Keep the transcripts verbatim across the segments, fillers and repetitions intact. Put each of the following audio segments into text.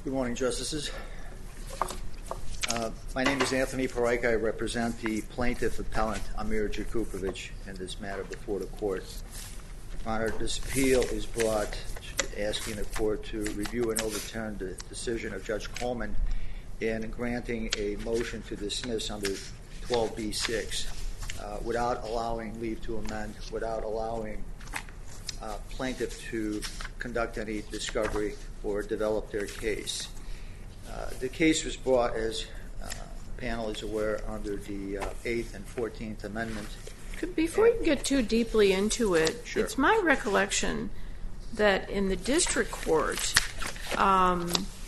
Good morning, Justices. Uh, my name is Anthony Paraika. I represent the plaintiff appellant Amir Jakupovic in this matter before the court. Your Honor, this appeal is brought asking the court to review and overturn the decision of Judge Coleman in granting a motion to dismiss under twelve B six uh, without allowing leave to amend, without allowing uh, plaintiff to conduct any discovery or develop their case. Uh, the case was brought, as uh, the panel is aware, under the uh, eighth and fourteenth Amendment. Before you get too deeply into it, Sure. It's my recollection that in the district court, um,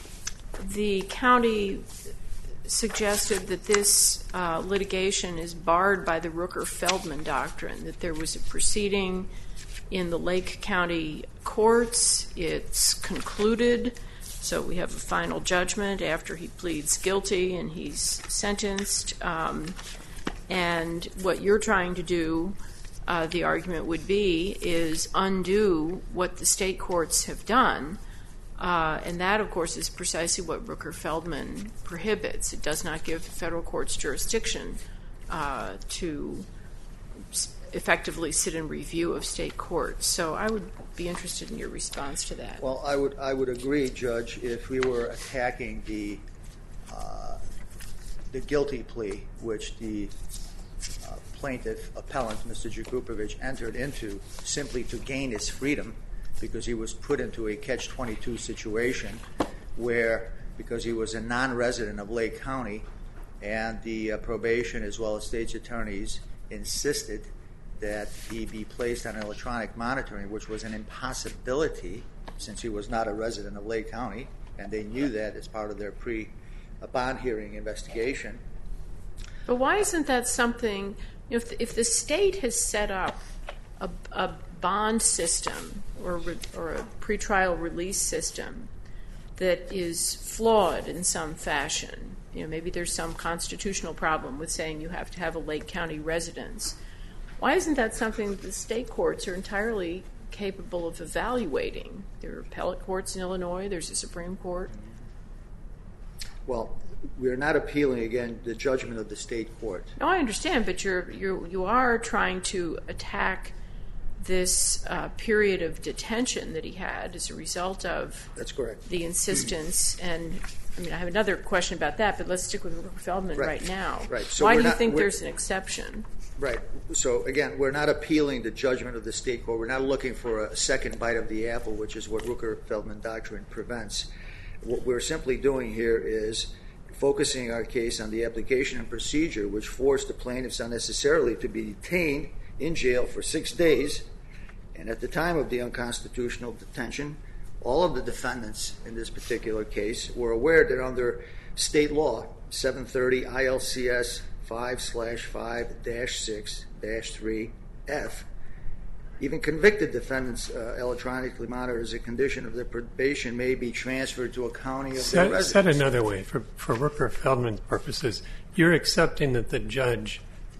the county suggested that this uh, litigation is barred by the Rooker-Feldman doctrine, that there was a proceeding in the Lake County courts. It's concluded, so we have a final judgment after he pleads guilty and he's sentenced. Um, and what you're trying to do, uh, the argument would be, is undo what the state courts have done. Uh, and that, of course, is precisely what Rooker-Feldman prohibits. It does not give federal courts jurisdiction uh, to effectively sit in review of state courts. So I would be interested in your response to that. Well, I would I would agree, Judge, if we were attacking the uh, the guilty plea which the uh, plaintiff appellant, Mister Jakupovic, entered into simply to gain his freedom, because he was put into a catch twenty-two situation where, because he was a non-resident of Lake County, and the uh, probation as well as state's attorneys insisted that he be placed on electronic monitoring, which was an impossibility since he was not a resident of Lake County, and they knew that as part of their pre-bond hearing investigation. But why isn't that something, if the, if the state has set up a, a bond system or, or a pretrial release system that is flawed in some fashion, you know, maybe there's some constitutional problem with saying you have to have a Lake County residence, why isn't that something that the state courts are entirely capable of evaluating? There are appellate courts in Illinois, there's a Supreme Court. Well, we're not appealing, again, the judgment of the state court. No, I understand, but you're, you're, you are trying to attack this uh, period of detention that he had as a result of That's correct. the insistence. And I mean, I have another question about that, but let's stick with Rooker-Feldman right. right now. Right. So why we're do you not, think there's an exception? Right. So, again, we're not appealing the judgment of the state court. We're not looking for a second bite of the apple, which is what Rooker-Feldman doctrine prevents. What we're simply doing here is focusing our case on the application and procedure which forced the plaintiffs unnecessarily to be detained in jail for six days. And at the time of the unconstitutional detention, all of the defendants in this particular case were aware that under state law, seven thirty I L C S five slash five dash six dash three F, even convicted defendants uh, electronically monitored as a condition of their probation may be transferred to a county of their residence. Said another way, for, for Rooker-Feldman's purposes, you're accepting that the judge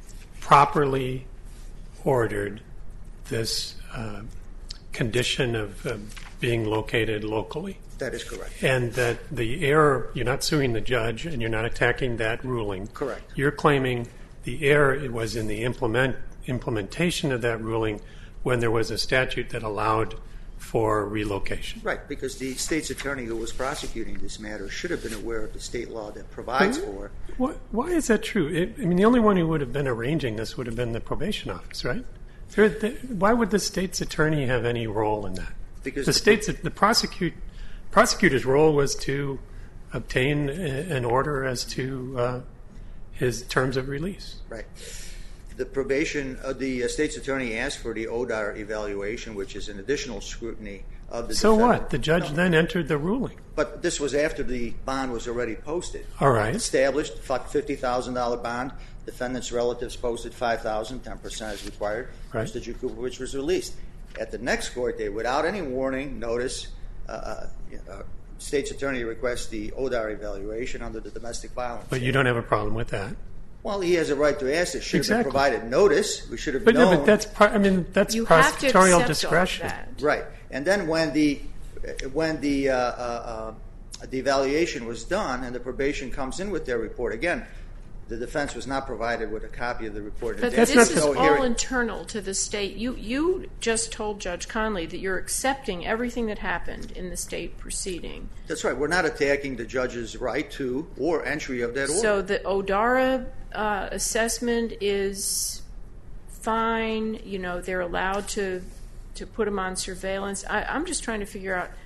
properly ordered this uh, condition of uh, being located locally. That is correct. And that the error, you're not suing the judge and you're not attacking that ruling. Correct. You're claiming the error was in the implement, implementation of that ruling when there was a statute that allowed for relocation. Right, because the state's attorney who was prosecuting this matter should have been aware of the state law that provides mm-hmm. for. Why, why is that true? It, I mean, the only one who would have been arranging this would have been the probation office, right? There, the, why would the state's attorney have any role in that? Because the, the state's the prosecute prosecutor's role was to obtain a, an order as to uh, his terms of release. Right. The probation, uh, the uh, state's attorney asked for the O D A R evaluation, which is an additional scrutiny of the So defendant. what? The judge no. then entered the ruling. But this was after the bond was already posted. All right. Established, fifty thousand dollars bond. Defendant's relatives posted five thousand dollars, ten percent is required. Right. Mister Jakupovic was released. At the next court date, without any warning, notice, uh, uh, uh, state's attorney requests the O D A R evaluation under the domestic violence. But you don't have a problem with that. Well, he has a right to ask it. Should exactly. have been provided notice. We should have but known. No, but that's part, I mean that's you prosecutorial have to discretion. All of that. Right. And then when the when the uh, uh, the evaluation was done and the probation comes in with their report. Again, the defense was not provided with a copy of the report. But this is all internal to the state. You you just told Judge Conley that you're accepting everything that happened in the state proceeding. That's right. We're not attacking the judge's right to or entry of that order. So the O'Dara uh, assessment is fine. You know, they're allowed to to put him on surveillance. I, I'm just trying to figure out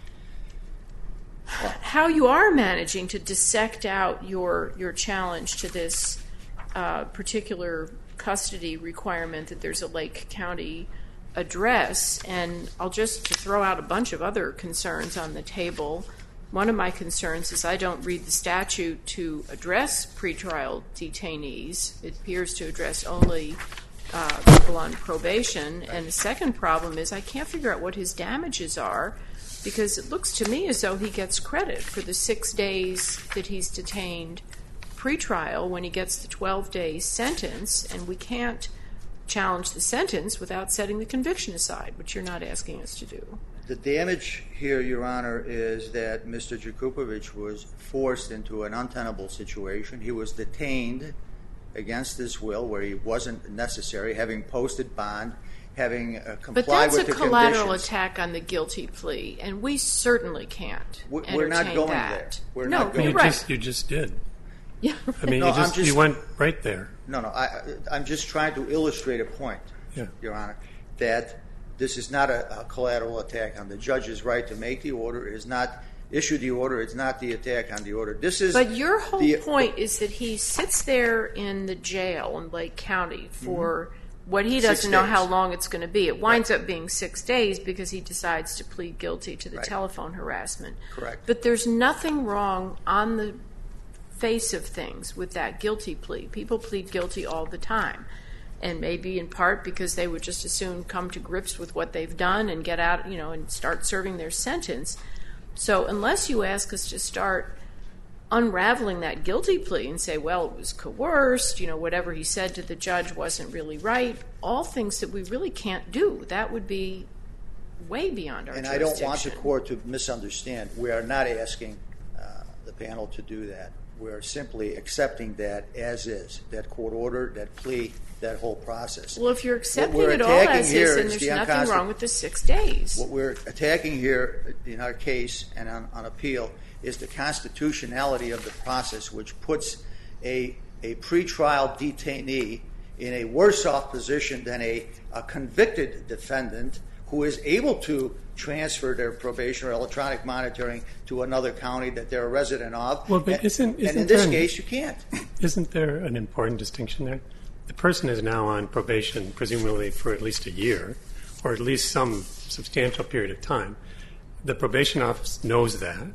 how you are managing to dissect out your your challenge to this uh, particular custody requirement that there's a Lake County address. And I'll just throw out a bunch of other concerns on the table. One of my concerns is I don't read the statute to address pretrial detainees. It appears to address only uh, people on probation. And the second problem is I can't figure out what his damages are, because it looks to me as though he gets credit for the six days that he's detained pretrial when he gets the twelve-day sentence, and we can't challenge the sentence without setting the conviction aside, which you're not asking us to do. The damage here, Your Honor, is that Mister Jakupovich was forced into an untenable situation. He was detained against his will where he wasn't necessary, having posted bond, having uh, complied with the conditions. But that's a collateral attack on the guilty plea, and we certainly can't We're entertain not going that. there. We're no, not going you right. just you just did. Yeah. I mean, no, you just, just you went right there. No, no. I, I'm just trying to illustrate a point, yeah. Your Honor, that this is not a, a collateral attack on the judge's right to make the order. It is not issue the order. It's not the attack on the order. This is. But your whole the, point is that he sits there in the jail in Lake County for mm-hmm. what he doesn't know how long it's going to be. It winds right. up being six days because he decides to plead guilty to the right. telephone harassment. Correct. But there's nothing wrong on the face of things with that guilty plea. People plead guilty all the time. And maybe in part because they would just as soon come to grips with what they've done and get out, you know, and start serving their sentence. So unless you ask us to start unraveling that guilty plea and say, well, it was coerced, you know, whatever he said to the judge wasn't really right, all things that we really can't do, that would be way beyond our and jurisdiction. And I don't want the court to misunderstand. We are not asking uh, the panel to do that. We're simply accepting that as is, that court order, that plea, that whole process. Well, if you're accepting it all as is, then there's the nothing wrong with the six days. What we're attacking here in our case and on, on appeal is the constitutionality of the process, which puts a, a pretrial detainee in a worse off position than a, a convicted defendant who is able to transfer their probation or electronic monitoring to another county that they're a resident of. Well, but isn't, isn't and in this an, case, you can't. Isn't there an important distinction there? The person is now on probation, presumably for at least a year, or at least some substantial period of time. The probation office knows that,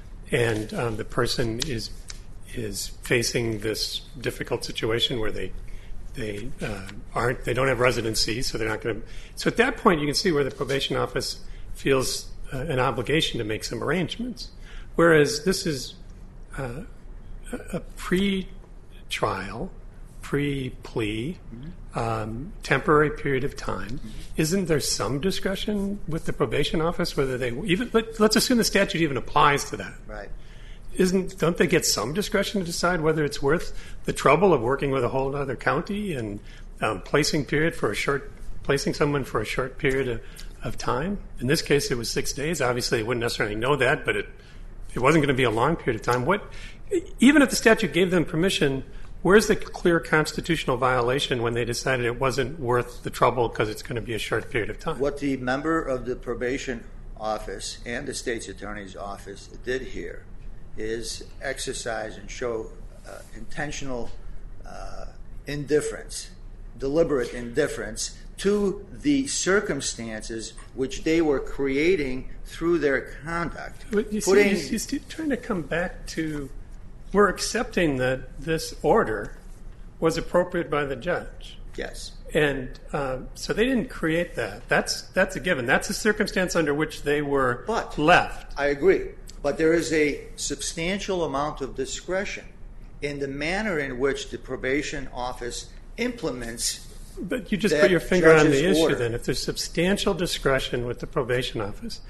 and um, the person is is facing this difficult situation where they they uh, aren't they don't have residency, so they're not going to. So at that point, you can see where the probation office feels uh, an obligation to make some arrangements, whereas this is uh, a pre-trial, pre-plea, mm-hmm. um, temporary period of time. Mm-hmm. Isn't there some discretion with the probation office whether they even let, let's assume the statute even applies to that? Right. Isn't don't they get some discretion to decide whether it's worth the trouble of working with a whole other county and um, placing period for a short placing someone for a short period of, of time? In this case, it was six days. Obviously, they wouldn't necessarily know that, but it it wasn't going to be a long period of time. What even if the statute gave them permission, where's the clear constitutional violation when they decided it wasn't worth the trouble because it's going to be a short period of time? What the member of the probation office and the state's attorney's office did here is exercise and show uh, intentional uh, indifference, deliberate indifference to the circumstances which they were creating through their conduct. But you Putting, see, you're trying to come back to, we're accepting that this order was appropriate by the judge. Yes. And uh, so they didn't create that. That's that's a given. That's a circumstance under which they were but, left. I agree. But there is a substantial amount of discretion in the manner in which the probation office implements. But you just put your finger on the issue order. then. If there's substantial discretion with the probation office,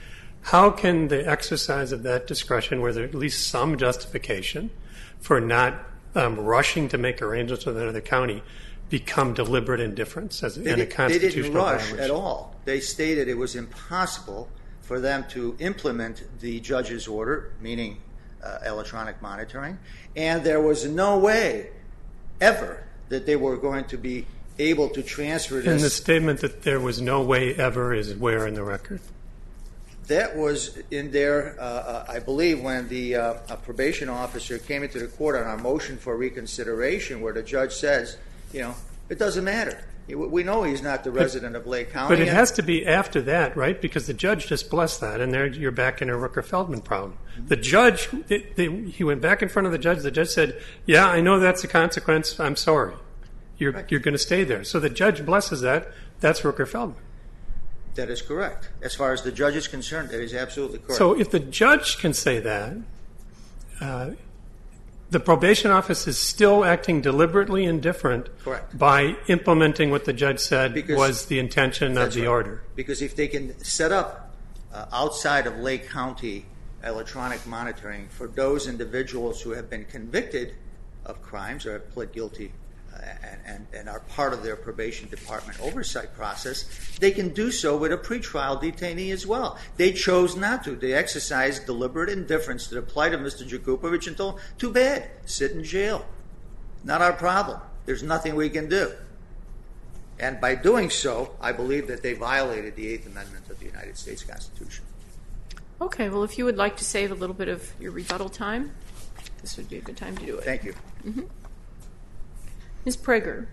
how can the exercise of that discretion, where there's at least some justification for not um, rushing to make arrangements with another county, become deliberate indifference as in a constitutional They didn't rush violation? at all. They stated it was impossible for them to implement the judge's order, meaning uh, electronic monitoring, and there was no way ever that they were going to be able to transfer this. And the statement that there was no way ever is where in the record? That was in there, uh, I believe, when the uh, a probation officer came into the court on our motion for reconsideration, where the judge says, you know, it doesn't matter. We know he's not the resident of Lake County. But it has to be after that, right? Because the judge just blessed that, and there you're back in a Rooker-Feldman problem. The judge, they, they, he went back in front of the judge. The judge said, yeah, I know that's a consequence. I'm sorry. You're, right. you're going to stay there. So the judge blesses that. That's Rooker-Feldman. That is correct. As far as the judge is concerned, that is absolutely correct. So if the judge can say that, uh, the probation office is still acting deliberately indifferent Correct. by implementing what the judge said because was the intention of the right. order. Because if they can set up uh, outside of Lake County electronic monitoring for those individuals who have been convicted of crimes or have pled guilty uh, and, and, and are part of their probation department oversight process, they can do so with a pretrial detainee as well. They chose not to. They exercised deliberate indifference to the plight of Mister Jakubovic and told, too bad, sit in jail. Not our problem. There's nothing we can do. And by doing so, I believe that they violated the Eighth Amendment of the United States Constitution. Okay, well, if you would like to save a little bit of your rebuttal time, this would be a good time to do it. Thank you. Mm-hmm. Miz Prager.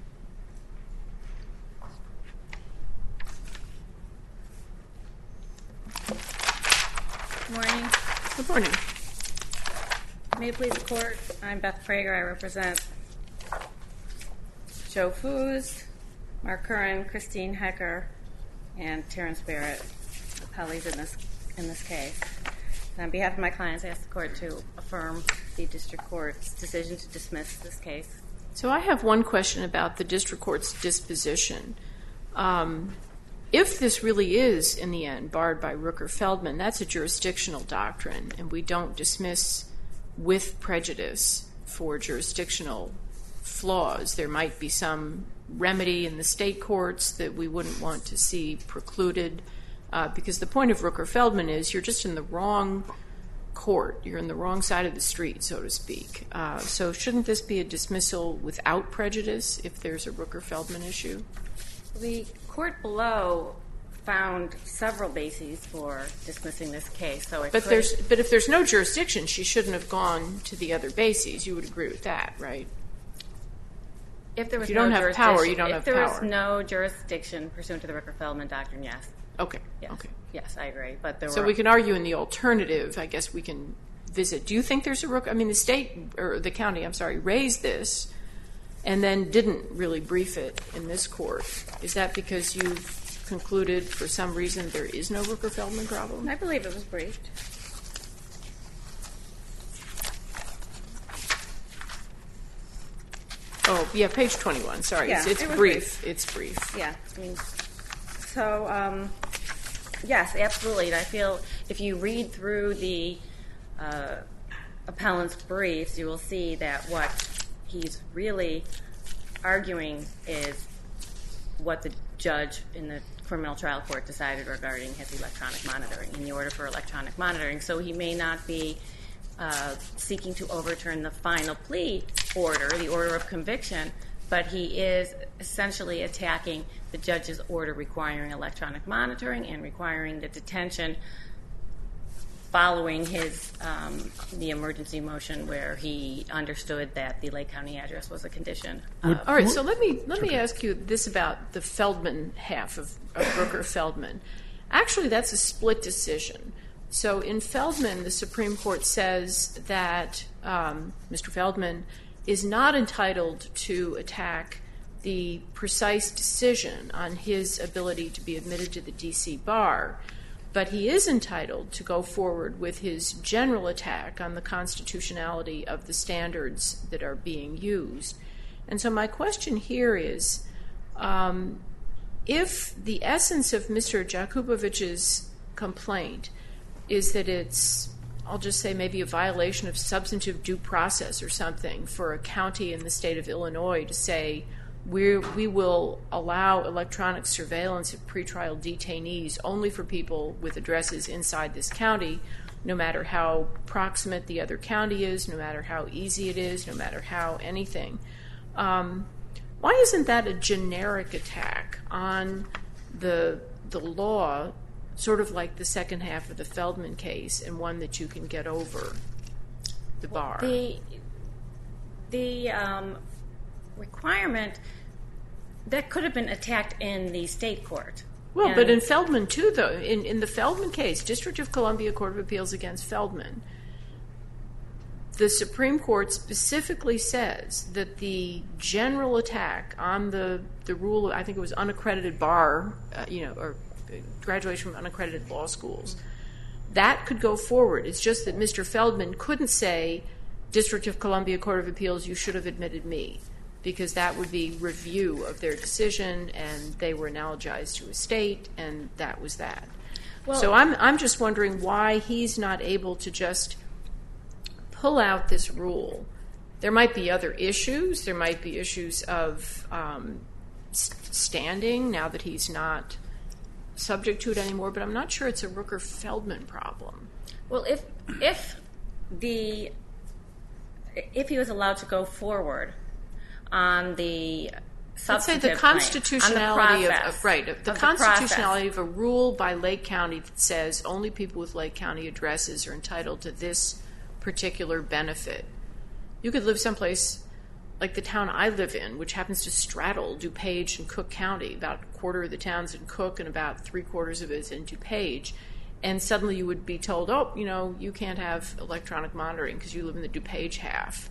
Good morning. Good morning. May it please the Court, I'm Beth Prager. I represent Joe Foos, Mark Curran, Christine Hecker, and Terrence Barrett, appellees in this in this case. And on behalf of my clients, I ask the Court to affirm the District Court's decision to dismiss this case. So I have one question about the District Court's disposition. Um, if this really is, in the end, barred by Rooker-Feldman, that's a jurisdictional doctrine, and we don't dismiss with prejudice for jurisdictional flaws. There might be some remedy in the state courts that we wouldn't want to see precluded, uh, because the point of Rooker-Feldman is you're just in the wrong court. You're in the wrong side of the street, so to speak. Uh, so shouldn't this be a dismissal without prejudice if there's a Rooker-Feldman issue? The court below found several bases for dismissing this case. So it but could, there's but if there's no jurisdiction, she shouldn't have gone to the other bases. You would agree with that, right? If there was if you don't no have power, you don't if have there power. was no jurisdiction pursuant to the Rooker-Feldman doctrine, yes. Okay. Yes. Okay. Yes, I agree. But there so were, we can argue in the alternative. I guess we can visit. Do you think there's a Rooker? I mean, the state or the county, I'm sorry, raised this and then didn't really brief it in this court. Is that because you've concluded for some reason there is no Rooker-Feldman problem? I believe it was briefed. Oh, yeah, page twenty-one. Sorry, Yeah, it's, it's it was brief. It's brief. Yeah. I mean, so, um, yes, absolutely. And I feel if you read through the uh, appellant's briefs, you will see that what he's really arguing is what the judge in the criminal trial court decided regarding his electronic monitoring, in the order for electronic monitoring. So he may not be uh, seeking to overturn the final plea order, the order of conviction, but he is essentially attacking the judge's order requiring electronic monitoring and requiring the detention following his um, the emergency motion where he understood that the Lake County address was a condition. Of, All right, so let me let me ask you this about the Feldman half of, of Rooker-Feldman. Actually, that's a split decision. So in Feldman, the Supreme Court says that um, Mister Feldman is not entitled to attack the precise decision on his ability to be admitted to the D C bar, but he is entitled to go forward with his general attack on the constitutionality of the standards that are being used. And so my question here is, um, if the essence of Mister Jakubowic's complaint is that it's, I'll just say maybe a violation of substantive due process or something for a county in the state of Illinois to say we we will allow electronic surveillance of pretrial detainees only for people with addresses inside this county, no matter how proximate the other county is, no matter how easy it is, no matter how anything. Um, why isn't that a generic attack on the the law, sort of like the second half of the Feldman case, and one that you can get over the bar? The, the um, requirement, that could have been attacked in the state court. Well, and but in Feldman too, though, in, in the Feldman case, District of Columbia Court of Appeals against Feldman, the Supreme Court specifically says that the general attack on the, the rule, I think it was unaccredited bar, uh, you know, or graduation from unaccredited law schools, that could go forward. It's just that Mister Feldman couldn't say, District of Columbia Court of Appeals, you should have admitted me, because that would be review of their decision, and they were analogized to a state, and that was that. Well, so I'm I'm just wondering why he's not able to just pull out this rule. There might be other issues. There might be issues of um, standing now that he's not subject to it anymore, but I'm not sure it's a Rooker-Feldman problem. Well, if if the if he was allowed to go forward on the Let's say the constitutionality claim, the of, of right of the of constitutionality the of a rule by Lake County that says only people with Lake County addresses are entitled to this particular benefit. You could live someplace like the town I live in, which happens to straddle DuPage and Cook County. About a quarter of the town's in Cook and about three quarters of it is in DuPage. And suddenly you would be told, oh, you know, you can't have electronic monitoring because you live in the DuPage half.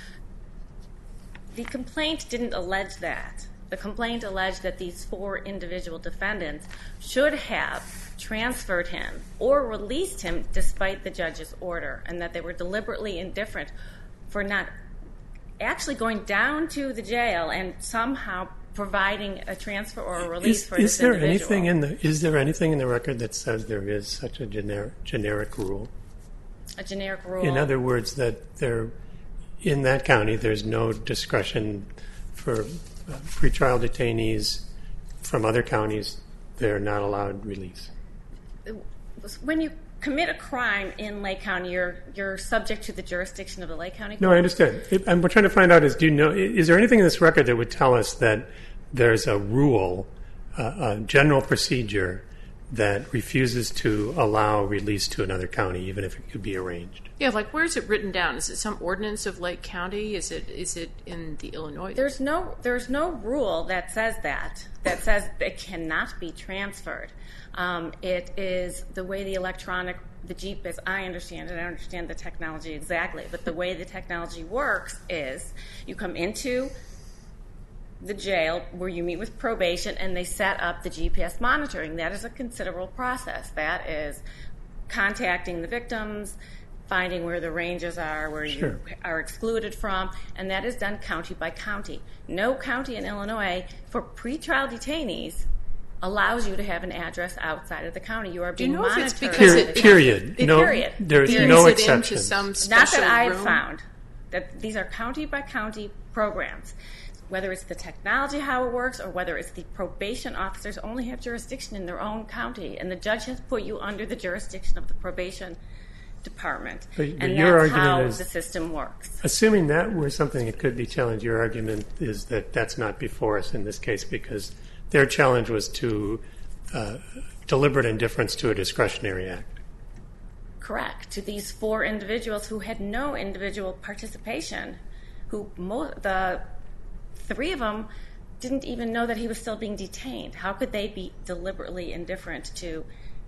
The complaint didn't allege that. The complaint alleged that these four individual defendants should have transferred him or released him despite the judge's order, and that they were deliberately indifferent for not actually going down to the jail and somehow providing a transfer or a release is, for is this there individual. Anything in the, is there anything in the record that says there is such a generic, generic rule? A generic rule? In other words, that there, in that county, there's no discretion for uh, pretrial detainees from other counties. They're not allowed release. When you commit a crime in Lake County, you're you're subject to the jurisdiction of the Lake County Court. No, I understand. It, and we're trying to find out is, do you know, is there anything in this record that would tell us that there's a rule, uh, a general procedure that refuses to allow release to another county, even if it could be arranged? Yeah, like where is it written down? Is it some ordinance of Lake County? Is it is it in the Illinois? There's no there's no rule that says that that says it cannot be transferred. Um, it is the way the electronic, the Jeep, as I understand it, I don't understand the technology exactly, but the way the technology works is you come into the jail where you meet with probation and they set up the G P S monitoring. That is a considerable process. That is contacting the victims, finding where the ranges are, where Sure. you are excluded from, and that is done county by county. No county in Illinois for pretrial detainees allows you to have an address outside of the county. You are being Do you know monitored. if it's because Period. it, period. It, no, period. There's Period. no Is it into exceptions. some Not special that I have room? found. That these are county by county programs. Whether it's the technology, how it works, or whether it's the probation officers only have jurisdiction in their own county, and the judge has put you under the jurisdiction of the probation department. But- but and your that's argument how is- the system works. Assuming that were something that could be challenged, your argument is that that's not before us in this case because their challenge was to uh, deliberate indifference to a discretionary act. Correct. To these four individuals who had no individual participation, who mo- the three of them didn't even know that he was still being detained. How could they be deliberately indifferent to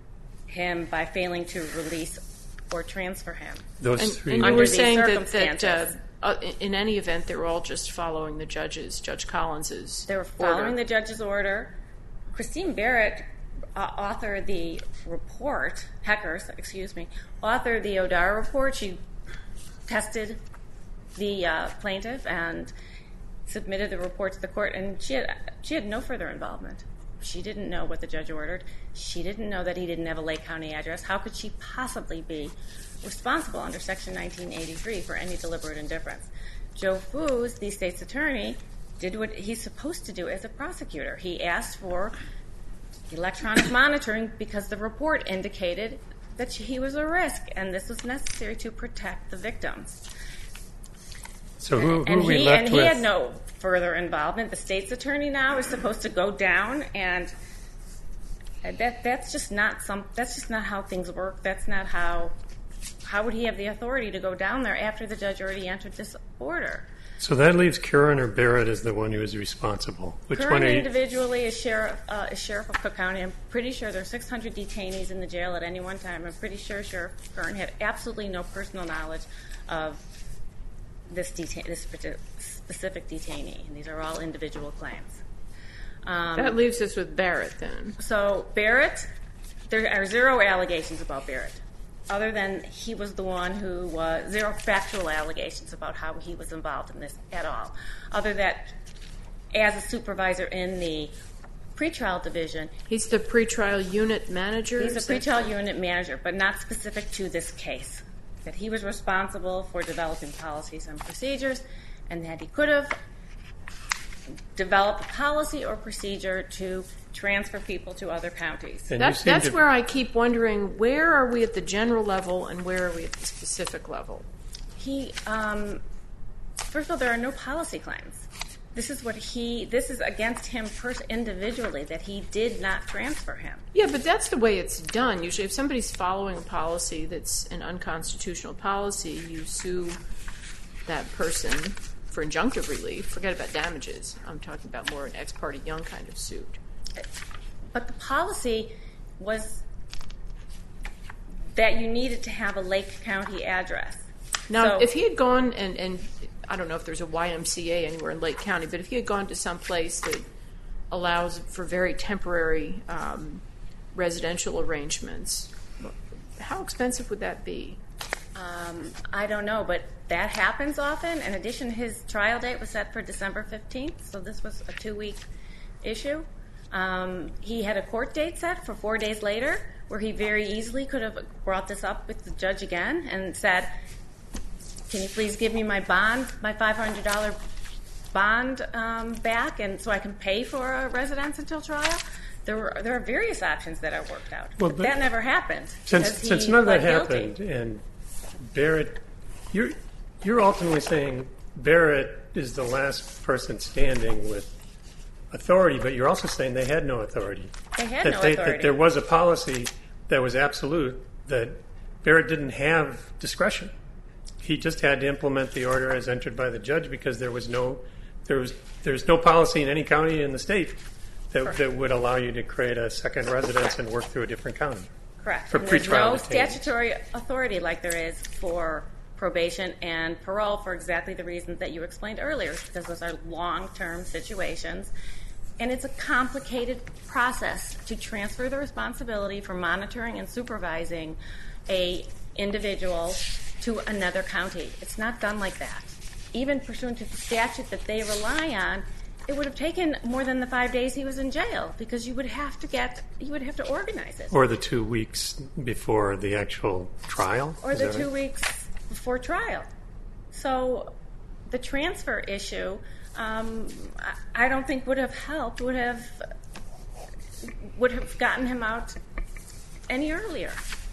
him by failing to release or transfer him? Those And, three. and you Under were these saying that, that circumstances. uh, uh, in any event, they were all just following the judge's, Judge Collins's They were following order. the judge's order. Christine Barrett uh, authored the report, Heckers, excuse me, authored the O'Dara report. She tested the uh, plaintiff and submitted the report to the court, and she had, she had no further involvement. She didn't know what the judge ordered. She didn't know that he didn't have a Lake County address. How could she possibly be responsible under Section nineteen eighty-three for any deliberate indifference? Joe Foos, the state's attorney, did what he's supposed to do as a prosecutor. He asked for electronic monitoring because the report indicated that he was a risk, and this was necessary to protect the victims. So who, who and we he, left and he with? had no further involvement. The state's attorney now is supposed to go down, and that that's just not some. That's just not how things work. That's not how. How would he have the authority to go down there after the judge already entered this order? So that leaves Curran or Barrett as the one who is responsible. Which Curran one are you? individually is sheriff, uh, is sheriff of Cook County. I'm pretty sure there's six hundred detainees in the jail at any one time. I'm pretty sure Sheriff Curran had absolutely no personal knowledge of this, detain- this specific detainee. And these are all individual claims. Um, That leaves us with Barrett then. So Barrett, there are zero allegations about Barrett, other than he was the one who was, zero factual allegations about how he was involved in this at all. Other that, as a supervisor in the pretrial division. He's the pretrial unit manager? He's a pretrial unit manager, but not specific to this case. That he was responsible for developing policies and procedures, and that he could have developed a policy or procedure to transfer people to other counties. And That's, you seem that's to- where I keep wondering, where are we at the general level and where are we at the specific level? He, um, first of all, there are no policy claims. This is what he, this is against him pers- individually, that he did not transfer him. Yeah, but that's the way it's done. Usually if somebody's following a policy that's an unconstitutional policy, you sue that person for injunctive relief. Forget about damages. I'm talking about more an ex parte Young kind of suit. But the policy was that you needed to have a Lake County address. Now, So- if he had gone and, and I don't know if there's a Y M C A anywhere in Lake County, but if he had gone to some place that allows for very temporary um, residential arrangements, how expensive would that be? Um, I don't know, but that happens often. In addition, his trial date was set for December fifteenth, so this was a two-week issue. Um, he had a court date set for four days later, where he very easily could have brought this up with the judge again and said, can you please give me my bond, my five hundred dollars bond um, back, and so I can pay for a residence until trial? There were there are various options that are worked out. Well, but but that never happened. Since because he since none of that pled guilty. happened, and Barrett, you're you're ultimately saying Barrett is the last person standing with authority, but you're also saying they had no authority. They had that no they, authority. That there was a policy that was absolute, that Barrett didn't have discretion. He just had to implement the order as entered by the judge because there was no there was there's no policy in any county in the state that, that would allow you to create a second residence and work through a different county. Correct. For And there's pretrial no detainees. statutory authority like there is for probation and parole for exactly the reasons that you explained earlier, because those are long-term situations. And it's a complicated process to transfer the responsibility for monitoring and supervising a individual to another county. It's not done like that. Even pursuant to the statute that they rely on, it would have taken more than the five days he was in jail because you would have to get, you would have to organize it. Or the two weeks before the actual trial? Or Is the that two right? weeks before trial. So the transfer issue, um, I I don't think would have helped, would have would have gotten him out any earlier.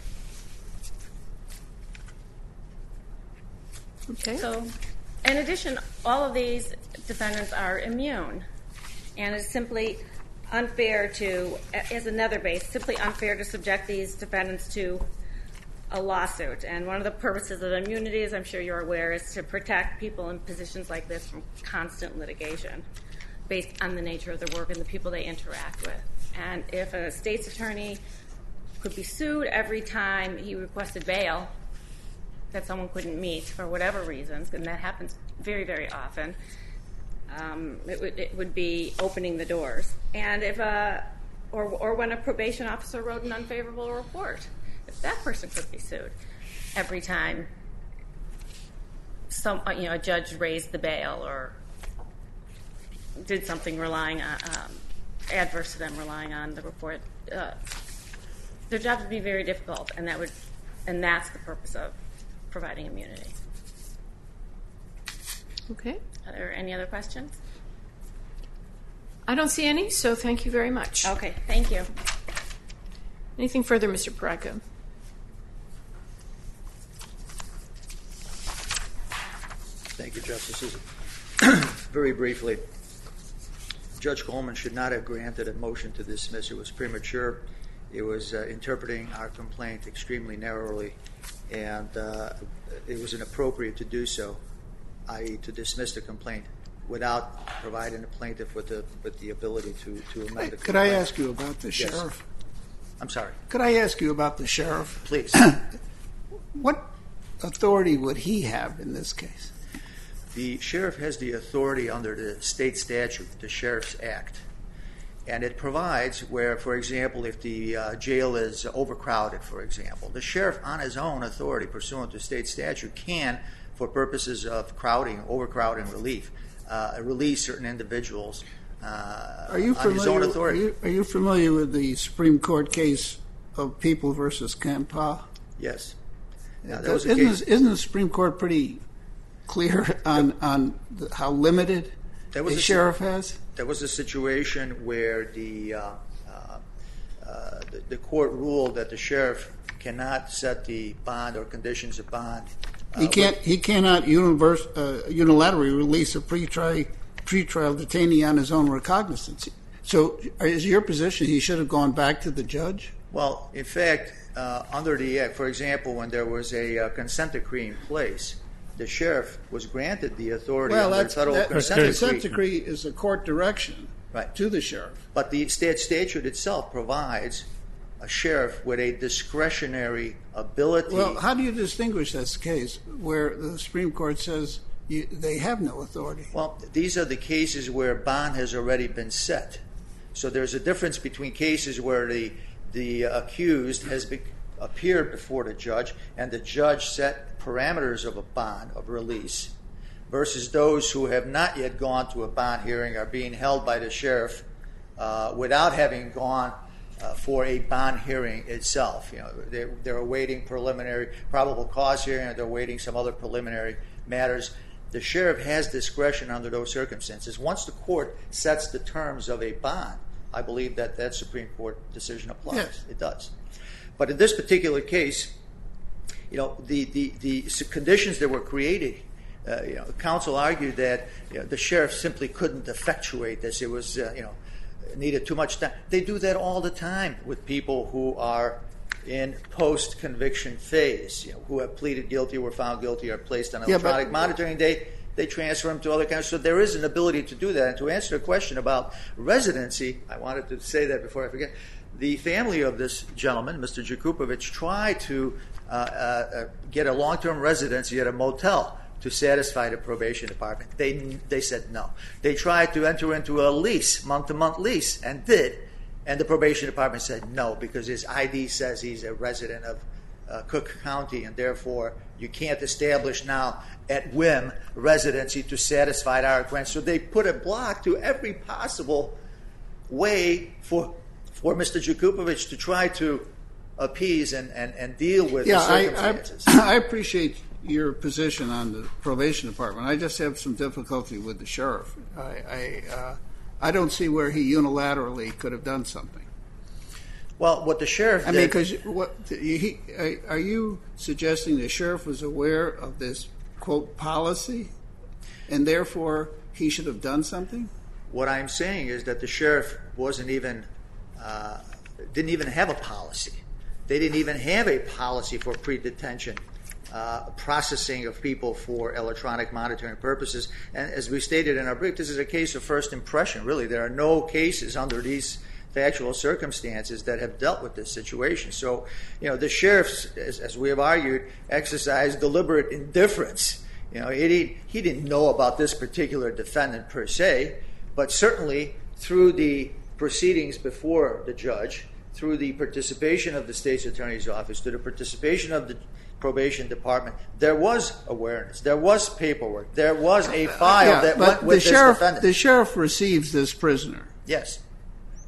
Okay. So, in addition, all of these defendants are immune, and it's simply unfair to, as another base, simply unfair to subject these defendants to a lawsuit. And one of the purposes of immunity, as I'm sure you're aware, is to protect people in positions like this from constant litigation based on the nature of their work and the people they interact with. And if a state's attorney could be sued every time he requested bail that someone couldn't meet for whatever reasons, and that happens very, very often, um, it, would, it would be opening the doors. And if a, or, or when a probation officer wrote an unfavorable report, if that person could be sued every time some, you know, a judge raised the bail or did something relying on, um, adverse to them relying on the report. Uh, their job would be very difficult, and that would, and that's the purpose of providing immunity. Okay. Are there any other questions? I don't see any, so thank you very much. Okay, thank you. Anything further, Mister Parayko? Thank you, Justices. Very briefly, Judge Coleman should not have granted a motion to dismiss. It was premature. It was uh, interpreting our complaint extremely narrowly, and uh, it was inappropriate to do so, that is to dismiss the complaint without providing the plaintiff with the with the ability to, to amend the complaint. Could I ask you about the sheriff? Yes. I'm sorry. Could I ask you about the sheriff? Please. What authority would he have in this case? The sheriff has the authority under the state statute, the Sheriff's Act, and it provides where, for example, if the uh, jail is overcrowded, for example, the sheriff on his own authority pursuant to state statute can, for purposes of crowding, overcrowding relief, uh, release certain individuals uh, are you on his own familiar, authority. Are you, are you familiar with the Supreme Court case of People versus Campa? Yes. Now, Uh, that was a isn't, case- the, isn't the Supreme Court pretty clear on, on the, how limited That was a a- sheriff has? There was a situation where the, uh, uh, uh, the the court ruled that the sheriff cannot set the bond or conditions of bond. Uh, He can't. He cannot universe, uh, unilaterally release a pre-trial pre-trial detainee on his own recognizance. So, is your position he should have gone back to the judge? Well, in fact, uh, under the Act, for example, when there was a uh, consent decree in place, the sheriff was granted the authority Well, under the that's, federal that, consent, consent decree. decree is a court direction Right. to the sheriff. But the state statute itself provides a sheriff with a discretionary ability. Well, how do you distinguish this case where the Supreme Court says you, they have no authority? Well, these are the cases where bond has already been set. So there's a difference between cases where the the accused has be, appeared before the judge and the judge set parameters of a bond of release versus those who have not yet gone to a bond hearing are being held by the sheriff uh, without having gone uh, for a bond hearing itself. You know, they're, they're awaiting preliminary probable cause hearing, or they're awaiting some other preliminary matters. The sheriff has discretion under those circumstances. Once the court sets the terms of a bond, I believe that that Supreme Court decision applies. Yes. It does. But in this particular case, you know, the, the, the conditions that were created, uh, you know, counsel argued that you know, the sheriff simply couldn't effectuate this. It was, uh, you know, needed too much time. They do that all the time with people who are in post-conviction phase, you know, who have pleaded guilty, were found guilty, or placed on Yeah, electronic but- monitoring. They they transfer them to other counties. So there is an ability to do that. And to answer the question about residency, I wanted to say that before I forget. The family of this gentleman, Mister Jakupovich, tried to uh, uh, get a long-term residency at a motel to satisfy the probation department. They they said no. They tried to enter into a lease, month-to-month lease, and did. And the probation department said no because his I D says he's a resident of uh, Cook County, and therefore you can't establish now at whim residency to satisfy our requirements. So they put a block to every possible way for for Mister Jakupovich to try to appease and, and, and deal with Yeah, the I, circumstances. I, I appreciate your position on the probation department. I just have some difficulty with the sheriff. I I, uh, I don't see where he unilaterally could have done something. Well, what the sheriff I did, mean, because what he, are you suggesting the sheriff was aware of this quote policy, and therefore he should have done something? what I'm saying is that the sheriff wasn't even uh, didn't even have a policy. They didn't even have a policy for pre-detention uh, processing of people for electronic monitoring purposes. And as we stated in our brief, this is a case of first impression, really. There are no cases under these factual circumstances that have dealt with this situation. So, you know, the sheriff, as, as we have argued, exercised deliberate indifference. You know, he, he didn't know about this particular defendant per se, but certainly through the proceedings before the judge, through the participation of the state's attorney's office, through the participation of the probation department, there was awareness, there was paperwork, there was a file yeah, that but went with the this sheriff, defendant. The sheriff receives this prisoner. Yes.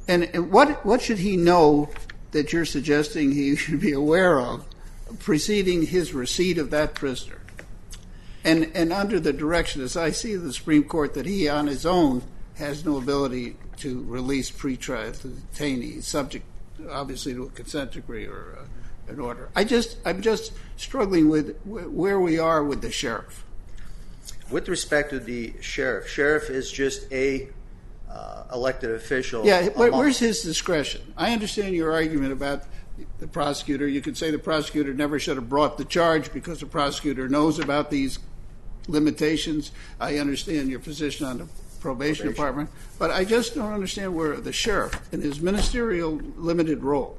And, and what what should he know that you're suggesting he should be aware of preceding his receipt of that prisoner? And and under the direction, as I see the Supreme Court, that he on his own has no ability to release pretrial detainees, subject obviously to a consent decree or uh, an order. I just I'm just struggling with where we are with the sheriff. With respect to the sheriff, sheriff is just a uh, elected official. Yeah, but where's his discretion? I understand your argument about the prosecutor. You could say the prosecutor never should have brought the charge because the prosecutor knows about these limitations. I understand your position on the probation, probation department, but I just don't understand where the sheriff, in his ministerial limited role,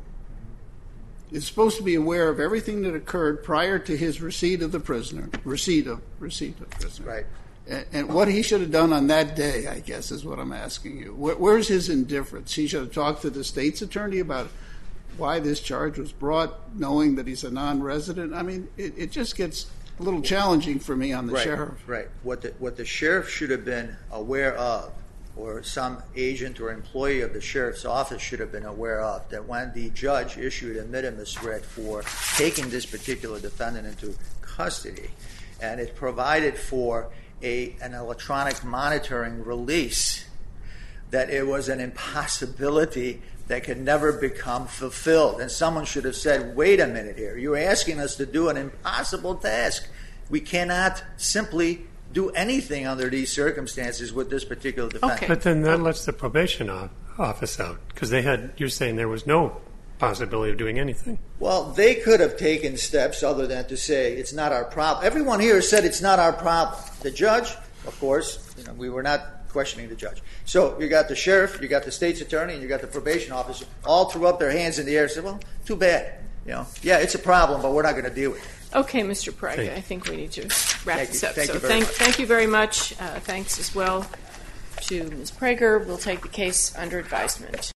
is supposed to be aware of everything that occurred prior to his receipt of the prisoner, receipt of receipt of prisoner. Right. And, and what he should have done on that day, I guess, is what I'm asking you. Where, where's his indifference? He should have talked to the state's attorney about why this charge was brought, knowing that he's a non-resident. I mean, it, it just gets a little challenging for me on the right, sheriff. Right. What the, what the sheriff should have been aware of, or some agent or employee of the sheriff's office should have been aware of, that when the judge issued a minimus writ for taking this particular defendant into custody, and it provided for a, an electronic monitoring release, that it was an impossibility that could never become fulfilled. And someone should have said, wait a minute here, you're asking us to do an impossible task. We cannot simply do anything under these circumstances with this particular defendant. Okay. But then that lets the probation office out, because they had, you're saying there was no possibility of doing anything. Well, they could have taken steps other than to say it's not our problem. Everyone here said it's not our problem. The judge, of course, you know, we were not questioning the judge. So you got the sheriff, you got the state's attorney, and you got the probation officer, all threw up their hands in the air and said, well, too bad. You know, yeah, it's a problem, but we're not going to deal with it. Okay, Mister Praga, I think we need to wrap Thank this you. up. Thank so you very thank, much. thank you very much. Uh, thanks as well to Miz Prager. We'll take the case under advisement.